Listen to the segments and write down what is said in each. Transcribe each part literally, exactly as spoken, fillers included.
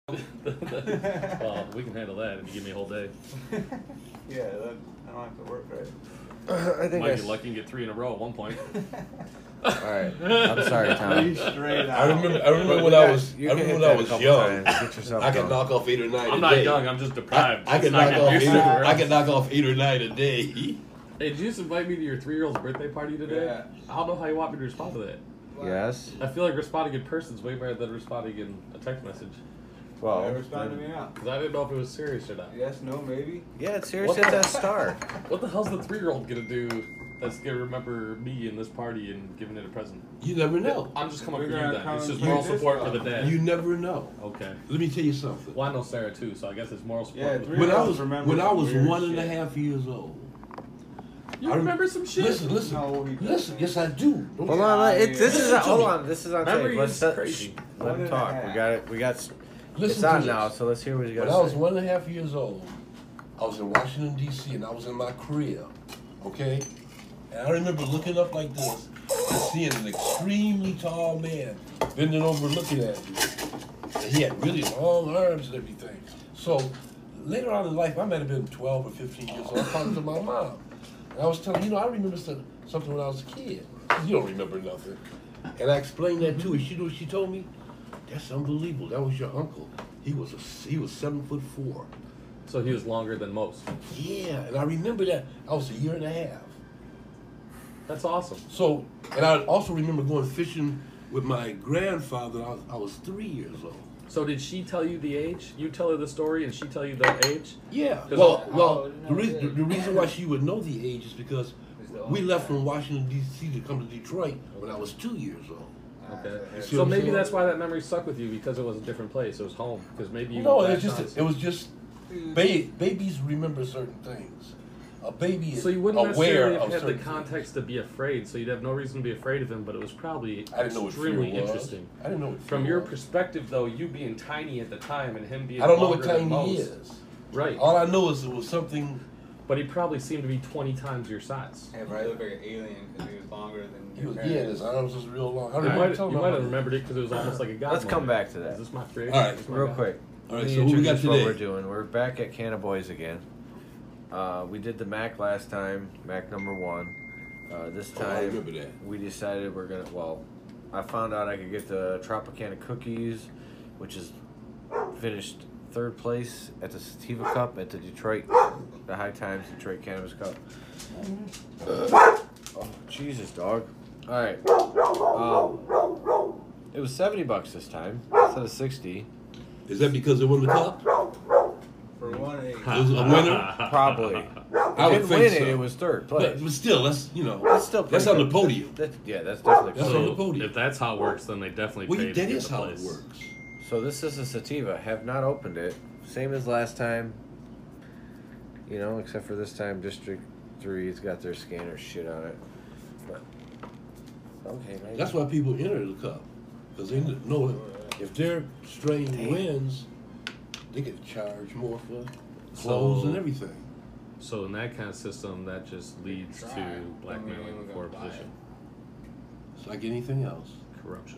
Well, we can handle that if you give me a whole day. Yeah, that, I don't have to work, right? I think Might I be s- lucky and get three in a row at one point. All right. I'm sorry, Tom. Three straight out. I remember. I remember But when you I got- was. you I can remember hit when I that a was couple young. times. Get yourself I could going. knock off eight or nine. I'm a not day. young. I'm just I, deprived. I It's could not knock getting off. used Eight to or, it. I could knock off eight or nine a day. Hey, did you just invite me to your three-year-old's birthday party today? Yeah. I don't know how you want me to respond to that. Yes. I feel like responding in person is way better than responding in a text message. Well, Well, respond to me now. Because I didn't know if it was serious or not. Yes, no, maybe. yeah, it's serious. What Hit the- that star. What the hell's the three-year-old gonna do that's gonna remember me in this party and giving it a present? You never know. I'm just coming We're for you gonna then. come It's and just play moral this support for stuff. the dad. You never know. Okay. Let me tell you something. Well, I know Sarah too, so I guess it's moral support. Yeah, for the three- When I Three-year-olds was remember when I some was weird one and a shit. half years old. You I rem- remember some shit? Listen, listen, No, he listen. doesn't. Yes, I do. Don't Hold get- on. Let, it, this is Listen a, to hold me. on. This is on Memory tape. Let's is let, crazy. let One him and a talk. half. We got it. We got. s- Listen It's to on this. now. So let's hear what he's got When to I was say. one and a half years old, I was in Washington D C and I was in my crib, okay? And I remember looking up like this and seeing an extremely tall man bending over looking at me. And he had really long arms and everything. So later on in life, I might have been twelve or fifteen years old. I was talking to my mom. And I was telling her, you know, I remember some- something when I was a kid. She said, you don't remember nothing. And I explained that to her. She knew what she told me? That's unbelievable. That was your uncle. He was a, he was seven foot four. So he was longer than most. Yeah, and I remember that. I was a year and a half. That's awesome. So, and I also remember going fishing with my grandfather. I was, I was three years old. So did she tell you the age? You tell her the story and she tell you the age? Yeah. 'Cause Well, I- well, oh, the, no, re- yeah. the, the reason why she would know the age is because It's the we old left guy. from Washington D C to come to Detroit when I was two years old. Okay. You see So what I'm maybe saying? that's why that memory stuck with you, because it was a different place. It was home. Because maybe you No, it latched was on just to- it was just ba- babies remember certain things. A baby is So you wouldn't aware necessarily of have had the certain context to be afraid, so you'd have no reason to be afraid of him, but it was probably things. I didn't know what fear extremely was. interesting. I didn't know what From fear your was. perspective, though, you being tiny at the time and him being I don't know what longer than tiny most, is. Right. All I know is it was something. But he probably seemed to be twenty times your size. Yeah, but I look like an alien because he was longer than He your was, parents. yeah, his arms was real long. I You remember might, telling you my might have mother. remembered it because it was almost like a god Let's come moment. back to that. Is this my creation? All right. Is this my Real God? quick. All right, Let me so what we got introduce what today? we're doing. We're back at Canna Boys again. Uh, we did the Mac last time, Mac number one. Uh, this Oh, I time, remember that. we decided we're gonna. Well, I found out I could get the Tropicana cookies, which is finished third place at the Sativa Cup at the Detroit, the High Times Detroit Cannabis Cup. oh Jesus, dog! All right. Um, it was seventy bucks this time instead of sixty. Is that because it won the cup? For one age. It was a winner. Probably. I would didn't think win so. it. It was third place. But, but still, that's you know, That's still that's pretty on the good. podium. That, yeah, that's definitely That's cool. on the So, podium. if that's how it works, then they definitely Well, paid that to get is the how place. it works. So this is a sativa. Have not opened it. Same as last time. You know, except for this time, District Three's got their scanner shit on it. But okay, maybe. That's why people enter the cup because they know if their strain Damn. wins, they get charged more for clothes So- and everything. So in that kind of system, that just leads Try. to Don't blackmailing mean we're for a gonna buy position, It's like anything else. corruption.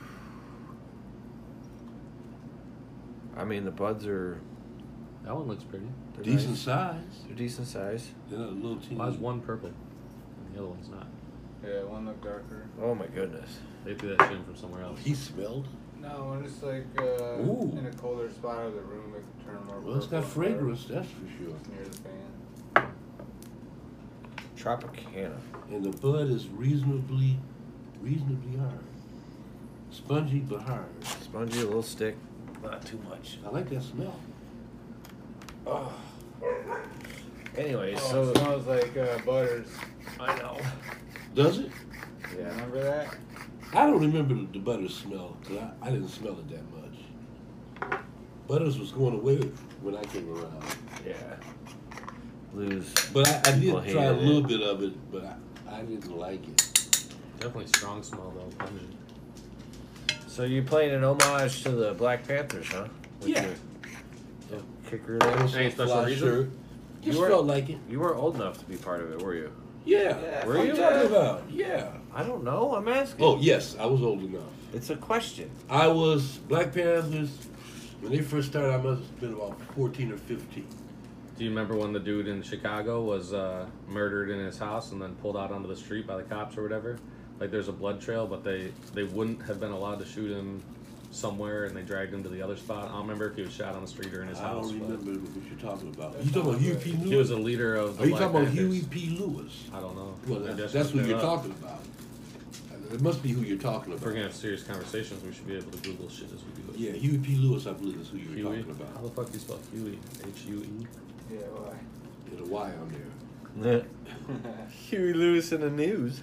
I mean, the buds are That one looks pretty. they're Decent nice. size. They're decent size. They're not a little teeny. Why is one purple and the other one's not? Yeah, one look darker. Oh my goodness. They threw that shit in from somewhere else. He smelled. No, when it's like uh, Ooh. in a colder spot of the room, it can turn more. Well, it's got purple fragrance, that's for sure. near the fan. Tropicana. And the bud is reasonably, reasonably hard. Spongy but hard. Spongy, a little stick. Not too much. I like that smell. Oh. Anyway, Oh, so it smells like uh, butters. I know. Does it? Yeah. Remember that? I don't remember the, the butter smell because I, I didn't smell it that much. Butters was going away when I came around. Yeah. Blues. But I, I People did try a hated little it. bit of it, but I, I didn't like it. Definitely strong smell though. Pungent. So you playing an homage to the Black Panthers, huh? With Yeah. your- your kicker That there. was Any a special fly reason? shirt. Just You were- felt like it. You weren't old enough to be part of it, were you? Yeah. Yeah, Were What are you? you talking about? Yeah. I don't know. I'm asking. Oh, yes, I was old enough. It's a question. I was Black Panthers, When they first started, I must have been about fourteen or fifteen. Do you remember when the dude in Chicago was uh, murdered in his house and then pulled out onto the street by the cops or whatever? Like, there's a blood trail, but they, they wouldn't have been allowed to shoot him somewhere, and they dragged him to the other spot. I don't remember if he was shot on the street or in his I house. don't but remember what you're talking about. You talking about Huey P. Lewis? He was a leader of the Are you Black talking about Panthers. Huey P. Lewis? I don't know. Well, Maybe I that's, should that's who look it you're up. talking about. It must be who you're talking If we're about. gonna have serious conversations, we should be able to Google shit as we do it. Yeah, Huey P. Lewis, I believe, is who you were Huey? talking How about. the fuck do you spell Huey? H U E? Yeah, why? There's a Y on there. Huey Lewis in the news.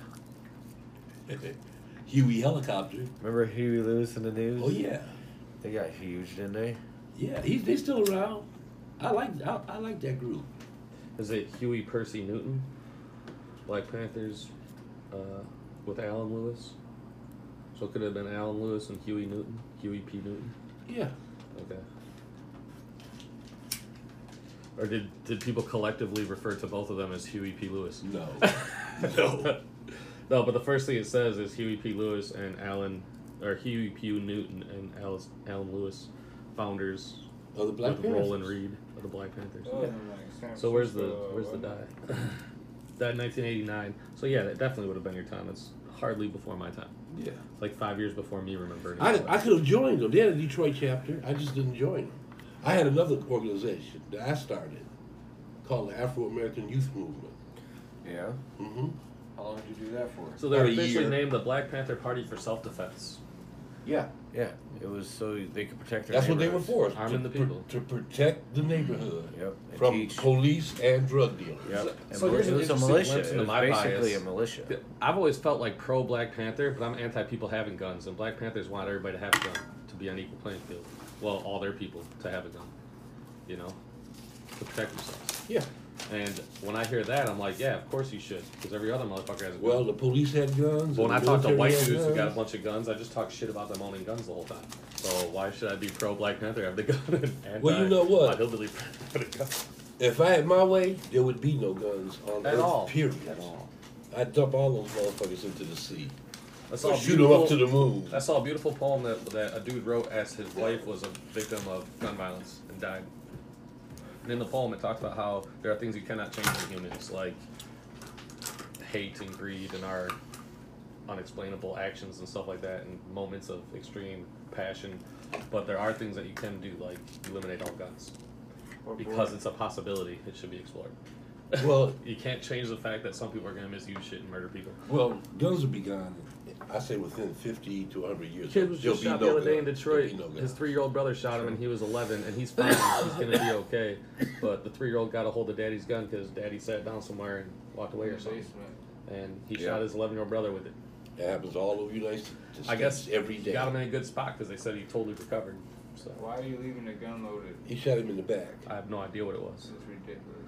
Huey Helicopter. Remember Huey Lewis in the news? Oh yeah, They got huge, didn't they? yeah. He's they still around. I like I, I like that group. Is it Huey Percy Newton? Black Panthers uh, with Alan Lewis? So it could have been Alan Lewis and Huey Newton? Huey P. Newton? Yeah. Okay. Or did, did people collectively refer to both of them as Huey P. Lewis? No. no. No, but the first thing it says is Huey P. Lewis and Alan, or Huey P. Newton and Alice, Alan Lewis, founders Oh, the Black with Panthers. Roland Reed of the Black Panthers. Oh, and like San So where's the Francisco, where's the wasn't die? Died in nineteen eighty-nine. So yeah, that definitely would have been your time. It's hardly before my time. Yeah. It's like five years before me remembering. I, I could have joined them. They had a Detroit chapter. I just didn't join them. I had another organization that I started called the Afro American Youth Movement. Yeah. Mm-hmm. How long did you do that for? So they're About a officially year. named the Black Panther Party for Self-Defense. Yeah. Yeah. It was so they could protect their That's what they were neighborhoods. for. Arming to, the people. To protect the neighborhood Yep. And from teach. police and drug dealers. Yep. And So mil- here's it an was a interesting militia. glimpse It into was my basically bias. a militia. I've always felt like pro-Black Panther, but I'm anti-people having guns, and Black Panthers want everybody to have a gun, to be on equal playing field. Well, all their people to have a gun, you know, to protect themselves. Yeah. And when I hear that, I'm like, yeah, of course you should, because every other motherfucker has a gun. Well, the police had guns. But when I and talk to the white military dudes had who got a guns. bunch of guns, I just talk shit about them owning guns the whole time. So why should I be pro-Black Panther, have the gun, and anti- Well, you know what? my hillbilly have a gun? If I had my way, there would be no guns on At Earth, all. period. At all. I'd dump all those motherfuckers into the sea. I Or saw a shoot them up to beautiful- the moon. I saw a beautiful poem that, that a dude wrote as his wife was a victim of gun violence and died. And in the poem, it talks about how there are things you cannot change in humans, like hate and greed and our unexplainable actions and stuff like that, and moments of extreme passion. But there are things that you can do, like eliminate all guns. What Because boy? it's a possibility, it should be explored. Well- you can't change the fact that some people are going to misuse shit and murder people. Well, guns will be gone. I say within fifty to a hundred years. Kid was there'll just be shot no the other day in gun. Detroit. There'll be no His gun. three-year-old brother shot him, and he was eleven, and he's fine. He's gonna be okay. But the three-year-old got a hold of daddy's gun because daddy sat down somewhere and walked away In or the something, basement. and he Yeah. shot his eleven-year-old brother with it. That happens all over the United States. I guess every he day. got him in a good spot because they said he totally recovered. So Why are you leaving the gun loaded? He shot him in the back. I have no idea what it was. This is ridiculous.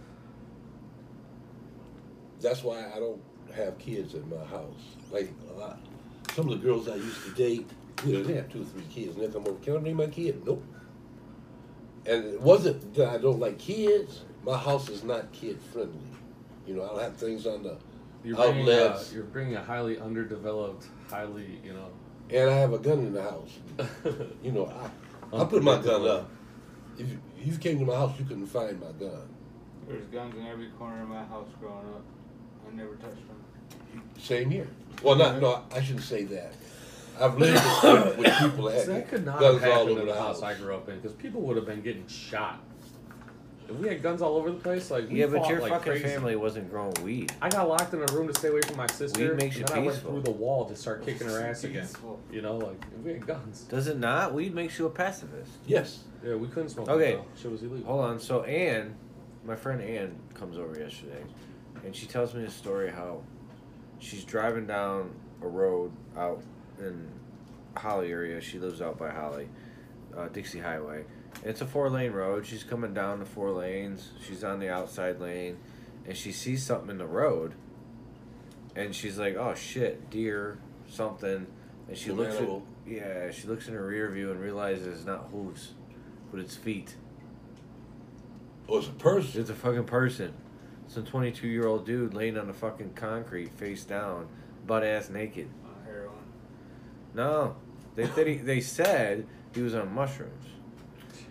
That's why I don't have kids in my house. Like a lot. Some of the girls I used to date, you know, they have two or three kids, and they come over. Can I name my kid? Nope. And it wasn't that I don't like kids. My house is not kid friendly. You know, I don't have things on the You're bringing, a, outlets, you're bringing a highly underdeveloped, highly, you know. and I have a gun in the house. You know, I I put my gun up. If you, if you came to my house, you couldn't find my gun. There's guns in every corner of my house growing up. I never touched them. Same here. Well, not no, I shouldn't say that. I've lived with, with people that See, had that could not guns have all happened over in the the house house. I grew up in because people would have been getting shot. If we had guns all over the place, like we Yeah, but fought your like fucking crazy. family wasn't growing weed. I got locked in a room to stay away from my sister. Weed makes you and then I went peaceful. through the wall to start kicking her ass again. Peaceful. You know, like if we had guns. Does it not? Weed makes you a pacifist. Yes. Yeah, we couldn't smoke. Okay. weed, though. Shit was illegal. Hold on. So Ann, my friend Ann, comes over yesterday, and she tells me a story how she's driving down a road out in Holly area. She lives out by Holly, uh, Dixie Highway. It's a four-lane road. She's coming down the four lanes. She's on the outside lane, and she sees something in the road, and she's like, "Oh shit, deer, something." And she An looks at, animal. yeah, she looks in her rear view and realizes it's not hooves, but it's feet. Oh, it's a person. It's a fucking person. Some twenty-two-year-old dude laying on the fucking concrete, face down, butt ass naked. On heroin. No, they said he, they said he was on mushrooms.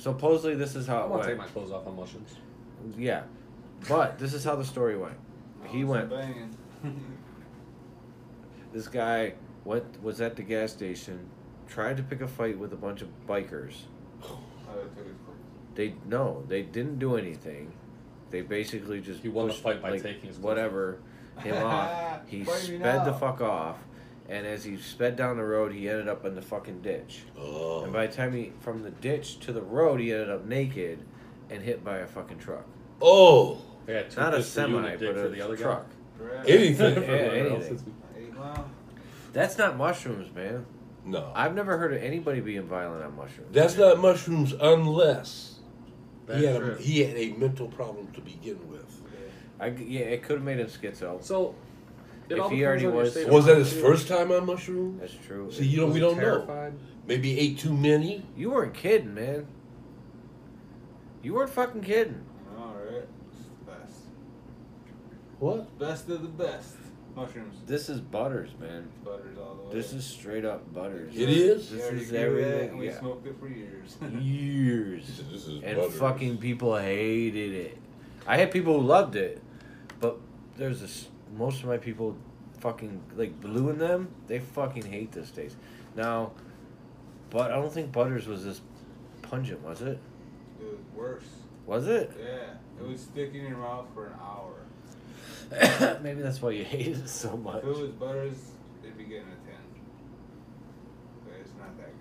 supposedly this is how I it want to went. take my clothes off on mushrooms. Yeah, but this is how the story went. He Oh, went. some banging. This guy went was at the gas station, tried to pick a fight with a bunch of bikers. Oh, they took his clothes. They no, they didn't do anything. They basically just He won the pushed, fight by like, taking his clothes whatever him off. He Fight me sped the now. fuck off, and as he sped down the road, he ended up in the fucking ditch. Oh. And by the time he from the ditch to the road, he ended up naked and hit by a fucking truck. Oh. Yeah, two Not a fifths for you and semi, dick but for a the other truck. Correct. Anything. guy. Yeah, For everyone else, anything. it's- Eight mile. That's not mushrooms, man. No. I've never heard of anybody being violent on mushrooms. That's not mushrooms unless That's he had, true. a, he had a mental problem to begin with. I, yeah, it could have made him schizo. So, it If all he depends already on your was- state of Was that mind, his too. first time on mushrooms? That's true. See, you know, Was we he don't know. terrified? Maybe he ate too many. You weren't kidding, man. You weren't fucking kidding. All right. It's the best. What? Best of the best. Mushrooms. This is Butters, man. Butters all the way. This is straight up Butters. It is? We This already is grew that, everything. and we Yeah. smoked it for years. Years. This is And Butters. fucking people hated it. I had people who loved it, but there's this. Most of my people, fucking like Blue and them, they fucking hate this taste. Now, but I don't think Butters was this pungent, was it? It was worse. Was it? Yeah. It would stick in your mouth for an hour. Maybe that's why you hate it so much. If it was Butters, it'd be getting a ten. But it's not that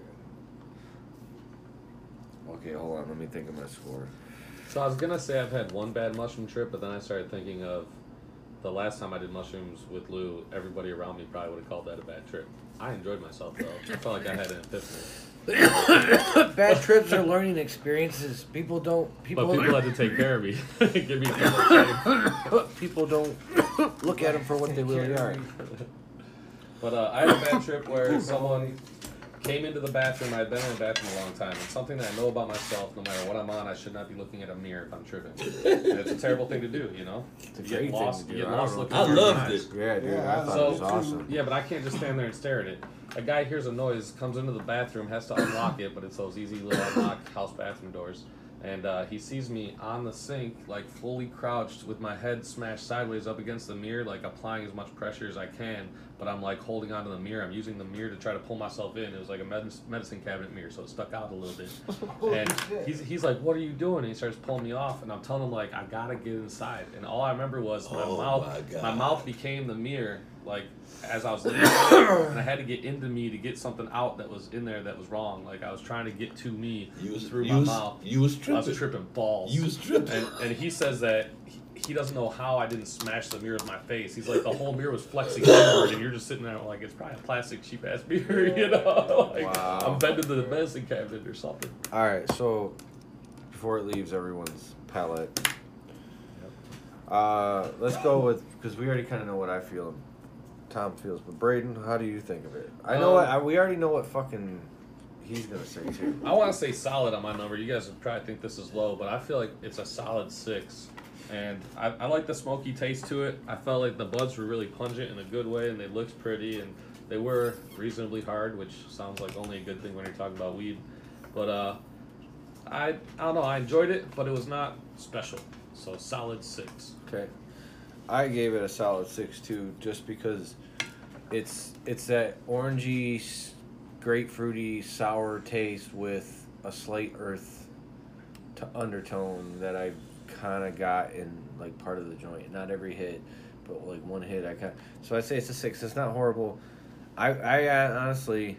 good. Okay, hold on. Let me think of my score. So I was gonna say I've had one bad mushroom trip, but then I started thinking of the last time I did mushrooms with Lou. Everybody around me probably would have called that a bad trip. I enjoyed myself though. I felt like I had an epiphany. Bad trips are learning experiences. People don't. People. But people had to take care of me, give me so much shade. people don't look at them for what they really are. But uh, I had a bad trip where someone came into the bathroom. I had been in the bathroom a long time, and something that I know about myself, no matter what I'm on, I should not be looking at a mirror if I'm tripping. And it's a terrible thing to do, you know. It's a You great get thing lost, to do. you get I don't lost know. looking I through your loved eyes. it. Yeah, dude. Yeah, I I thought So it was awesome. yeah, but I can't just stand there and stare at it. A guy hears a noise, comes into the bathroom, has to unlock it, but it's those easy little unlock house bathroom doors. And uh, he sees me on the sink, like fully crouched with my head smashed sideways up against the mirror, like applying as much pressure as I can. But I'm like holding onto the mirror. I'm using the mirror to try to pull myself in. It was like a med- medicine cabinet mirror, so it stuck out a little bit. And he's, he's like, "What are you doing?" And he starts pulling me off, and I'm telling him like, "I gotta get inside." And all I remember was my Oh mouth. my God. My mouth became the mirror, like as I was leaving, and I had to get into me to get something out that was in there that was wrong. Like I was trying to get to me You was, through you my was, mouth. you was I tripping. was tripping balls. You was tripping. And, and he says that he, he doesn't know how I didn't smash the mirror with my face. He's like, the whole mirror was flexing forward, and you're just sitting there like, it's probably a plastic cheap ass mirror, you know? Like, Wow. I'm bending to the medicine cabinet or something. All right, so before it leaves everyone's palate, uh, let's go with because we already kind of know what I feel and Tom feels. But Braden, how do you think of it? I know Um, what I, we already know what fucking he's gonna say too. I want to say solid on my number. You guys would probably think this is low, but I feel like it's a solid six. And I, I like the smoky taste to it. I felt like the buds were really pungent in a good way, and they looked pretty, and they were reasonably hard, which sounds like only a good thing when you're talking about weed. But uh, I I don't know. I enjoyed it, but it was not special. So solid six. Okay, I gave it a solid six too, just because it's it's that orangey, s- grapefruity, sour taste with a slight earth t- undertone that I kind of got in like part of the joint. Not every hit, but like one hit I got. So I say it's a six. It's not horrible. I I uh, honestly,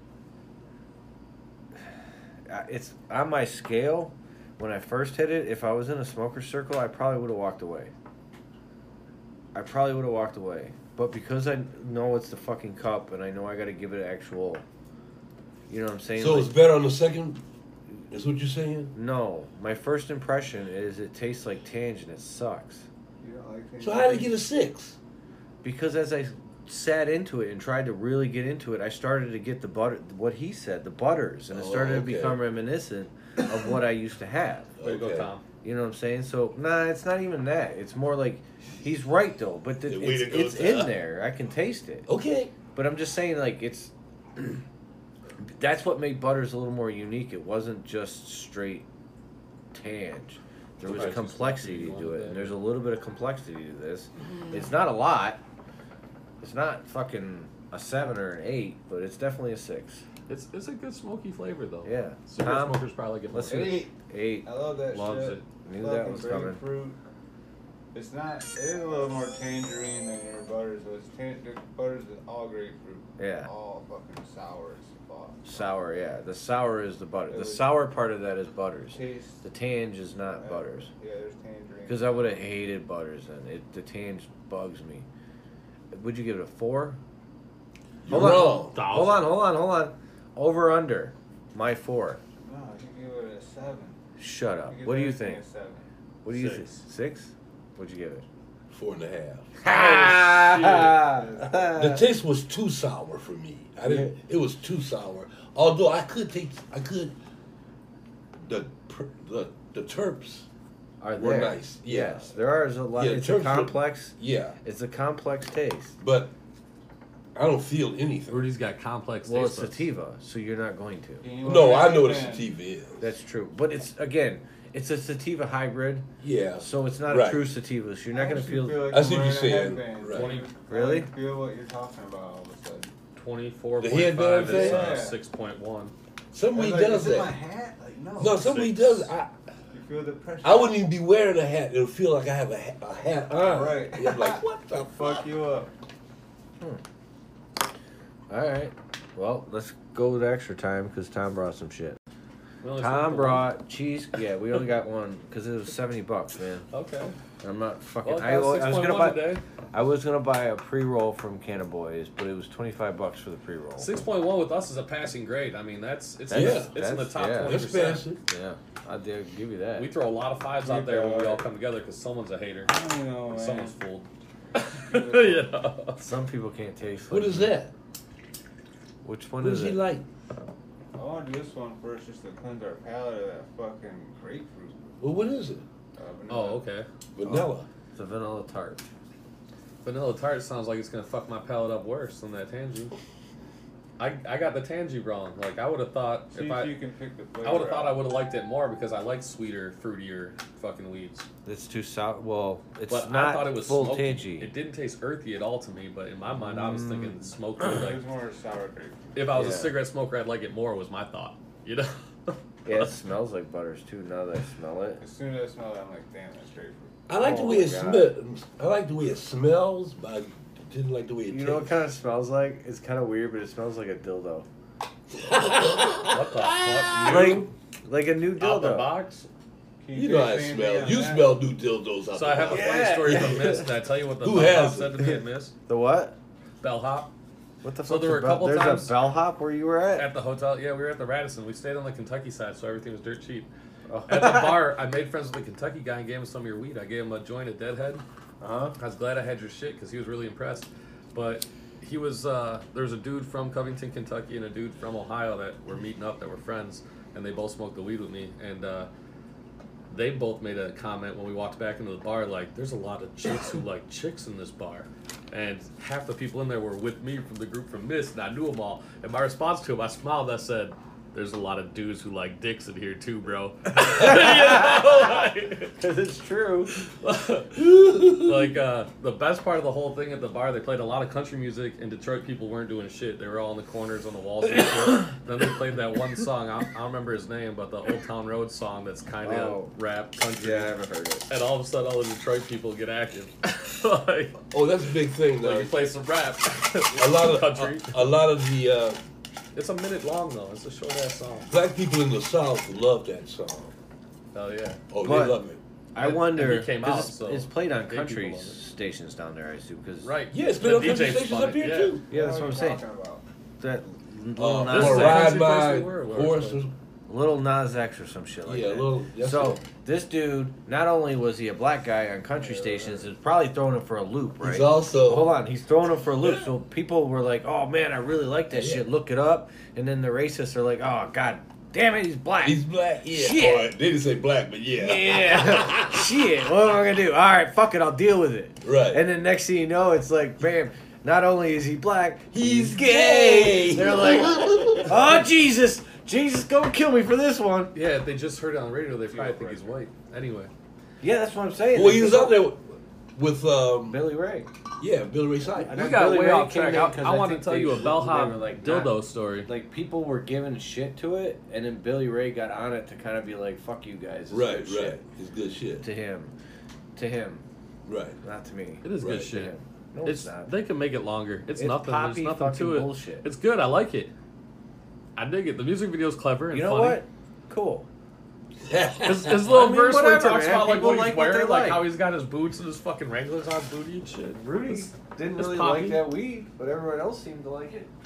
uh, it's on my scale. When I first hit it, if I was in a smoker circle, I probably would have walked away. I probably would have walked away. But because I know it's the fucking cup and I know I got to give it actual, you know what I'm saying? So Like, it's better on the second? Is what you're saying? no, my first impression is it tastes like tangent. It sucks. You don't like things So how did you get a six? Because as I sat into it and tried to really get into it, I started to get the butter, what he said, the butters, and it Oh, started to okay. become reminiscent of what I used to have. Way to go, Okay. Tom. You know what I'm saying? So, nah, it's not even that. It's more like, he's right, though. But the, Yeah, way it's, to go, it's in Tom. there. I can taste it. Okay. But I'm just saying, like, it's... That's what made Butters a little more unique. It wasn't just straight tange. There was Right, complexity just to one it, bit. and there's a little bit of complexity to this. It's not a lot. It's not fucking a seven or an eight, but it's definitely a six. It's it's a good smoky flavor though. Yeah. Cigarette Tom, smokers probably get more. let's see. Eight. Eight. I love that Loves shit. it. Knew that Fucking was coming. grapefruit. It's not. It is a little more tangerine than your butters, but it's tan- the butters is all grapefruit. Yeah. All fucking sour as fuck. Sour, yeah. The sour is the butter. It The was- sour part of that is Butters. Taste. The tange is not uh, Butters. Yeah, there's tangerine. Because I would have hated Butters then. It the tange bugs me. Would you give it a four? You're Hold on. wrong. Hold on, hold on, hold on. Over under. My four. No, you give it a seven. Shut up. You give What do you everything think? A seven. What do you think? Six. Six? What'd you give it? Four and a half. Ha! The taste was too sour for me. I didn't. It was too sour. Although I could take, I could. The per- the the terps. Are were there. nice, yeah. Yes, there are a lot. Yeah, it's a terps were- complex. Yeah, It's a complex taste. but I don't feel anything. Rudy's got complex Well, taste it's buds. sativa, so you're not going to. Can you No, I know what a understand? sativa is. That's true. But it's again, it's a sativa hybrid, Yeah. so it's not Right. a true sativa. So you're not I going to actually feel. like I I'm see what you're wearing a saying. headband. Right. Twenty- Really? I feel what you're talking about all of a sudden. Twenty-four The point headband five is thing? uh, Yeah. six point one. Somebody Like, does is it my that. hat? Like, no. No, somebody Six. does. I You feel the pressure? I wouldn't even be wearing a hat. It'll feel like I have a, ha- a hat on. Right. I'm like, what the fuck fuck? you up. All right. Well, let's go with extra time because Tom brought some shit. We only Tom smoked the brought cheese. Yeah, we only got one because it was seventy bucks, man. one. Okay. I'm not fucking. Well, I, I was gonna buy. today. I was gonna buy a pre roll from Canna Boys, but it was twenty five bucks for the pre roll. Six point one with us is a passing grade. I mean, that's it's That's- it's, it's in the that's- top yeah. twenty That's percent. fancy. Yeah, I'll dare give you that. We throw a lot of fives out there when we all come together because someone's a hater. I don't know, man. Someone's fooled. Yeah. you know. Some people can't taste. What like is me. that? Which one What is is he it? like? I want to do this one first just to cleanse our palate of that fucking grapefruit. Well, what is it? Uh, vanilla. Oh, okay. Vanilla. It's a vanilla tart. Vanilla tart sounds like it's gonna fuck my palate up worse than that tangy. I I got the tangy wrong. Like I would have thought See if if, I you can pick the flavor I would have thought I out. would have liked it more because I like sweeter, fruitier fucking weeds. It's too sour. Well, it's But not I thought it was full smoky. tangy. It didn't taste earthy at all to me, but in my mind I was thinking Mm. smoky. It Like was more sour grapefruit. if I was Yeah. a cigarette smoker, I'd like it more. Was my thought. You know. Yeah, it smells like butters too. Now that I smell it. As soon as I smell it, I'm like, damn, that's grapefruit. I like the Oh way my it God. smells. I like the way it smells, but I didn't like the way it You know what tastes. kind of smells like? It's kind of weird, but it smells like a dildo. What the fuck? Like, like a new Out the dildo. box. Can You know how taste it anything smells. on You that? smell new dildos out So I have a there. funny Yeah. story from Miss. Did I tell you what the Who bellhop has said it? to me at Miss? The what? Bellhop. What the So fuck? there were a couple There's times- a bellhop where you were at. At the hotel, yeah, we were at the Radisson. We stayed on the Kentucky side, so everything was dirt cheap. Oh. At the bar, I made friends with the Kentucky guy and gave him some of your weed. I gave him a joint at Deadhead. Uh-huh. I was glad I had your shit because he was really impressed. But he was, uh, there was a dude from Covington, Kentucky, and a dude from Ohio that were meeting up that were friends, and they both smoked the weed with me. And uh, they both made a comment when we walked back into the bar, like, there's a lot of chicks who like chicks in this bar. And half the people in there were with me from the group from Miss, and I knew them all. And my response to him, I smiled, I said, there's a lot of dudes who like dicks in here too, bro. You know, like- It's true. like uh, the best part of the whole thing at the bar, they played a lot of country music, and Detroit people weren't doing shit. They were all in the corners on the walls and shit. Then they played that one song. I, I don't remember his name, but the Old Town Road song that's kind of Oh. rap country. Yeah, I haven't heard it. And all of a sudden, all the Detroit people get active. like, Oh, that's a big thing now. like you play some rap. A lot of country. a, a lot of the uh, It's a minute long though. It's a short ass song. black people in the South love that song. Hell yeah. Oh, But- they love it. I And- wonder. and he came 'cause out, it's, so it's played on gay country people love it. stations down there, I assume. Cause Right. Yeah, it's The been on D J country stations spun up it, here yeah. too. Yeah, that's What what are I'm you saying. talking about? That Uh, little I'm Nas, This is gonna a ride country place my we were, where horse. it's or- little Nas X or some shit like Yeah, that. little. That's So it. this dude, not only was he a black guy on country stations, is probably throwing him for a loop, right? He's also. Hold on, he's throwing him for a loop. So people were like, "Oh man, I really like that Yeah. shit. Look it up." And then the racists are like, "Oh god, damn it, he's black." He's black. Yeah. Shit. Or, they didn't say black, but yeah. yeah, shit. What am I gonna do? All right, fuck it, I'll deal with it. Right. And then next thing you know, it's like, bam. not only is he black, He's gay. They're like, oh Jesus, Jesus, go kill me for this one. Yeah, if they just heard it on the radio, they probably think he's white. Anyway. Yeah, that's what I'm saying. Well, he was up there with um, Billy Ray. yeah, Billy Ray Cyrus. And We then got Billy way Ray off came track. in I, 'cause I I wanted to think tell they- you a they bellhop were, like, dildo not- story. Like people were giving shit to it, and then Billy Ray got on it to kind of be like, "Fuck you guys." This is Right, good right. shit. It's good shit. To him, to him, Right. not to me. It is Right, good To shit. him. No, It's it's, not. they can make it longer. It's, It's nothing. There's poppy nothing fucking to it. bullshit. It's good. I like it. I dig it. The music video's clever and You know funny. what? Cool. His, his little I mean, verse where he whatever, talks man. about like People what he's like what they wearing, like like. how he's got his boots and his fucking Wranglers on booty and shit. Rudy It's- didn't it's really poppy. like that weed, but everyone else seemed to like it.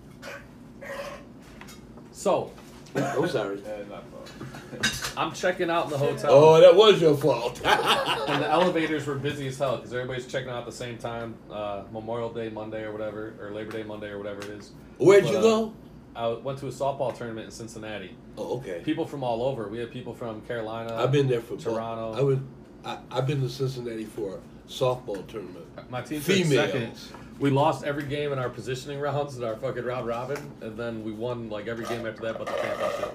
So I'm sorry. Yeah, not fun. I'm checking out in the hotel. Oh, that was your fault. And the elevators were busy as hell because everybody's checking out at the same time. Uh, Memorial Day Monday or whatever, or Labor Day Monday or whatever it is. Where'd But, you uh, go? I went to a softball tournament in Cincinnati. Oh, okay. People from all over. We had people from Carolina. I've been there for Toronto. I would. I, I've been to Cincinnati for a softball tournament. My team took second. Females. We lost every game in our positioning rounds in our fucking round robin, and then we won like every game after that, but the championship.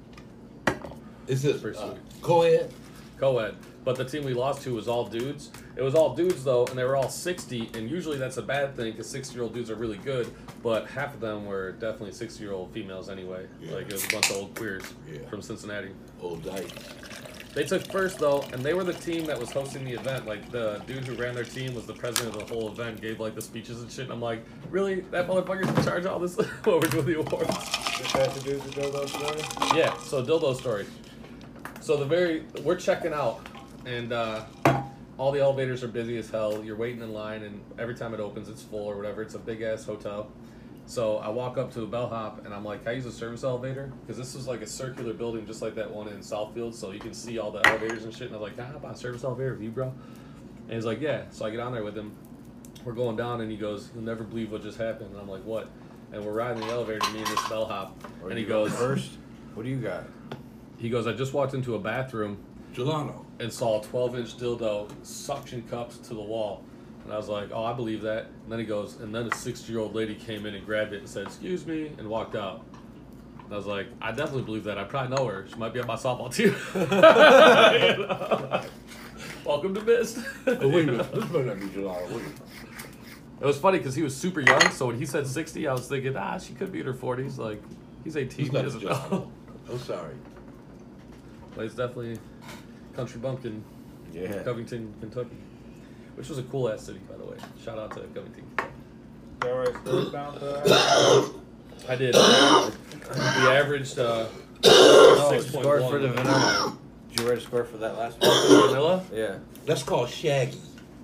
Is this Pretty uh, sweet. co-ed? Co-ed. But the team we lost to was all dudes. It was all dudes though, and they were all sixty. And usually that's a bad thing because sixty-year-old dudes are really good, but half of them were definitely sixty-year-old females anyway. Yeah. Like it was a bunch of old queers Yeah. from Cincinnati. Old dyke. They took first though, and they were the team that was hosting the event. Like the dude who ran their team was the president of the whole event, gave like the speeches and shit. And I'm like, really? That motherfucker's in charge of all this? While we're doing the awards. This has to do with the dildo story? Yeah, so dildo story. So the very we're checking out, and uh, all the elevators are busy as hell. You're waiting in line, and every time it opens, it's full or whatever. It's a big ass hotel. So I walk up to a bellhop, and I'm like, "Can I use a service elevator?" Because this was like a circular building, just like that one in Southfield, so you can see all the elevators and shit. And I was like, "Can I hop on a service elevator with you, bro?" And he's like, "Yeah." So I get on there with him. We're going down, and he goes, "You'll never believe what just happened." And I'm like, "What?" And we're riding the elevator, me and this bellhop, Or and he you go goes, first. What do you got? He goes, "I just walked into a bathroom Gelano. and saw a twelve inch dildo suction cupped to the wall." And I was like, "Oh, I believe that." And then he goes, and then a sixty year old lady came in and grabbed it and said, "Excuse me," and walked out. And I was like, "I definitely believe that. I probably know her. She might be on my softball team." You know? Welcome to Mist. Oh, wait a minute. This better not be Gelano. Wait a minute. It was funny because he was super young, so when he said sixty, I was thinking, ah, she could be in her forties. Like, he's eighteen, He's he not doesn't Gelano. know. I'm sorry. But he's definitely country bumpkin. Yeah. Covington, Kentucky, which was a cool ass city, by the way. Shout out to Covington, Kentucky. Is that where I screwed down for that? I did. We averaged uh, Oh, six point score one. for the vanilla. Did you write a score for that last one? Vanilla. Yeah. That's called Shaggy.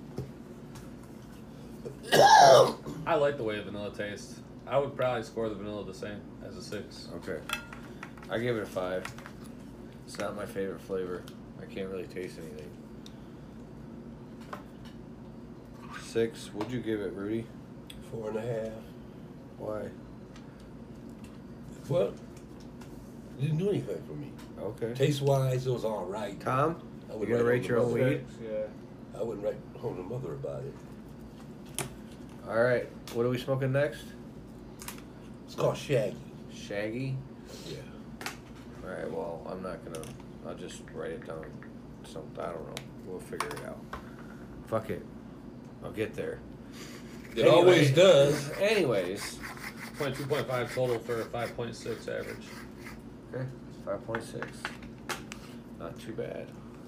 I like the way vanilla tastes. I would probably score the vanilla the same as a six. Okay. I gave it a five. It's not my favorite flavor. I can't really taste anything. Six. Would you give it, Rudy? Four and a half. Why? Well, it didn't do anything for me. Okay. Taste wise, it was all right. Tom, I you would gonna write rate on your the own mother. weed? Six, yeah. I wouldn't write home to mother about it. All right. What are we smoking next? It's called Shaggy. Shaggy. Yeah. All right. Well, I'm not gonna. I'll just write it down. Some. I don't know. We'll figure it out. Fuck it. I'll get there. It Anyway. always does. Anyways. Point two point five total for a five point six average. Okay. Five point six. Not too bad.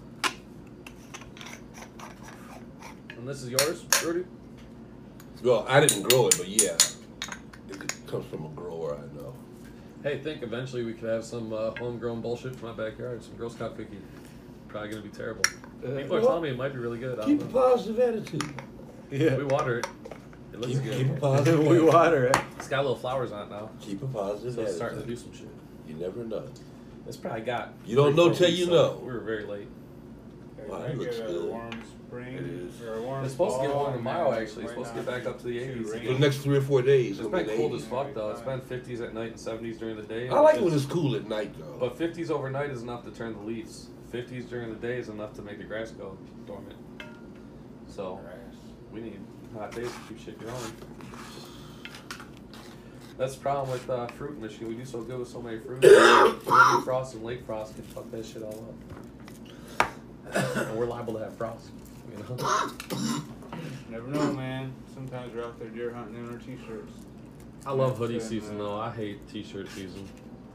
And this is yours, Rudy? Well, I didn't grow it, but yeah, it comes from a grower I know. Hey, think eventually we could have some uh, homegrown bullshit from my backyard. Some Girl Scout cookie. Probably gonna be terrible. People are well, telling me it might be really good. I Keep a don't know. positive attitude. Yeah. We water it. It looks Keep, good. keep a positive we attitude. water it. It's got little flowers on it now, Keep a positive so it's attitude. starting to do some shit. You never know. It's probably got. You don't three, know four till weeks you on know. it. We were very late. Wow, I that looks give it good. a warm spring. It is. Or a warm It's supposed to get fall, warm tomorrow, and actually. It's might supposed to get not back up to the be eighties too again. For the rainy. next three or four days, It's it'll be been in cold the as eighties. fuck though. It's been fifties at night and seventies during the day. I like It's- when it's cool at night though. But fifties overnight is enough to turn the leaves. fifties during the day is enough to make the grass go dormant. So we need Hot days keep shit going. That's the problem with uh, fruit in Michigan. We do so good with so many fruits. Morning frost and late frost can fuck that shit all up. And we're liable to have frost. You know. Never know, man. Sometimes we're out there deer hunting in our t-shirts. I love hoodie And, season uh, though. I hate t-shirt season.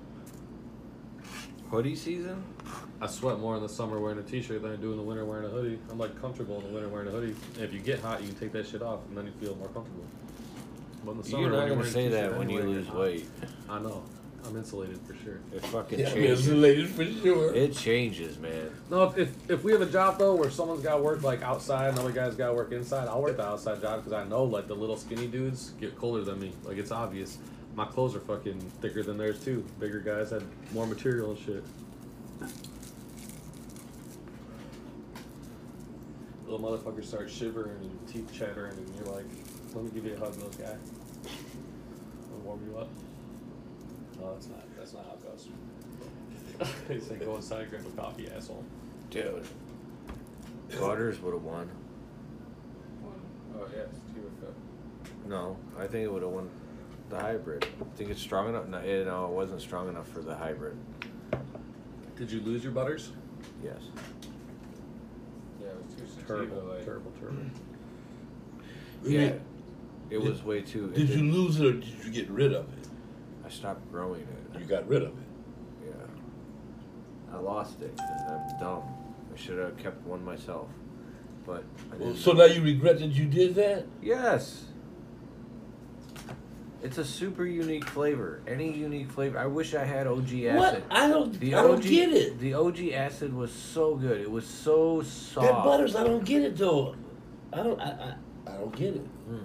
Hoodie season? I sweat more in the summer wearing a t-shirt than I do in the winter wearing a hoodie. I'm like comfortable in the winter wearing a hoodie. And if you get hot, you can take that shit off, and then you feel more comfortable. But in the summer, You're not when gonna wearing a say t-shirt that when you anyway, lose you're hot. weight. I know. I'm insulated for sure. It fucking Yeah, changes. insulated for sure. It changes, man. No, if, if if we have a job though where someone's got to work like outside, and other guys got to work inside, I'll work the outside job because I know like the little skinny dudes get colder than me. Like it's obvious. My clothes are fucking thicker than theirs too. Bigger guys had more material and shit. Little motherfuckers start shivering and teeth chattering, and you're like, "Let me give you a hug, little guy. I'll warm you up." No, that's not. That's not how it goes. They say go inside and grab a coffee, asshole. Dude. Butters would have won. Oh, yes, Sativa Cup. No, I think it would have won the hybrid. Think it's strong enough? No, it, no, it wasn't strong enough for the hybrid. Did you lose your butters? Yes. Yeah, it was too sativa. Terrible, like, terrible, terrible. Yeah. It was way too. it Did you didn't- lose it or did you get rid of it? I stopped growing it. You got rid of it. Yeah. I lost it because I'm dumb. I should have kept one myself. But I Well, didn't. so now you regret that you did that? Yes. It's a super unique flavor. Any unique flavor. I wish I had O G acid. What? I don't. The I don't O G, get it. The O G acid was so good. It was so soft. That butters, I don't get it though. I don't. I. I, I don't get it. Mm.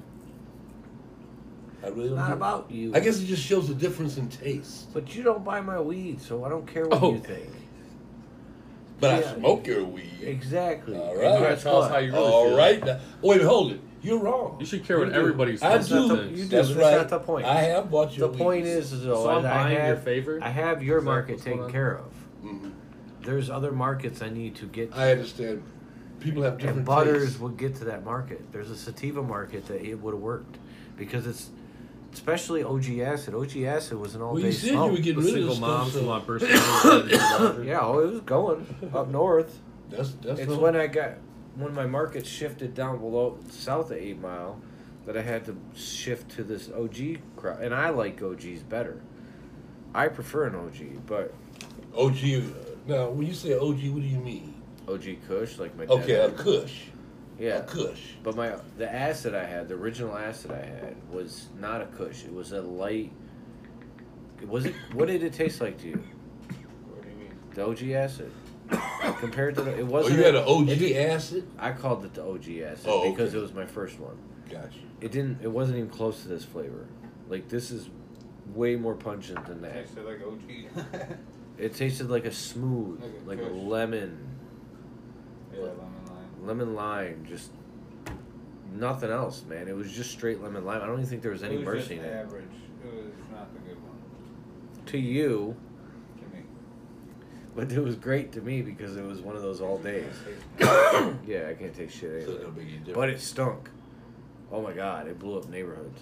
I really It's don't. not get about you. it. I guess it just shows the difference in taste. But you don't buy my weed, so I don't care what Oh. you think. But Yeah. I smoke your weed. Exactly. All And right. guess Tell us what? how you really All feel. right. Now, wait, hold it. You're wrong. You should care what You do. everybody's I thinks. do. thinks. You do. That's That's right. not the point. I have bought The your point weed. is, is though, So I'm I buying have, your favor? I have your Is that market what's going taken on? care of. Mhm. There's other markets I need to get to. I understand. People have different And butters tastes. would get to that market. There's a sativa market that it would have worked because it's especially O G acid. O G acid was an all Well, day you said smoke. you were getting The rid of single the moms stuff. who So want burst. Yeah, oh, it was going up north. that's that's It's no- when I got when my market shifted down below south of Eight Mile that I had to shift to this O G crop, and I like O Gs better. I prefer an O G, but O G. uh, Now, when you say O G, what do you mean? O G Kush, like my dad Okay, a had. Kush. yeah. A Kush. But my the acid I had, the original acid I had, was not a Kush. It was a light. Was it? What did it taste like to you? What do you mean? The O G acid. Compared to the, it Oh, wasn't. you had an a- O it- G acid? I called it the O G acid Oh, because okay. it was my first one. Gotcha. It didn't. It wasn't even close to this flavor. Like this is way more pungent than that. Tasted like O G. It tasted like a smooth, Like like a a Kush. lemon, Yeah, lemon lime. lemon lime, just nothing else, man. It was just straight lemon lime. I don't even think there was any it was mercy just in it. average. It was not the good one To you, to me. but it was great to me because it was one of those all days. Taste- Yeah, I can't taste shit So either. that'll make you different. But it stunk. Oh my god, it blew up neighborhoods,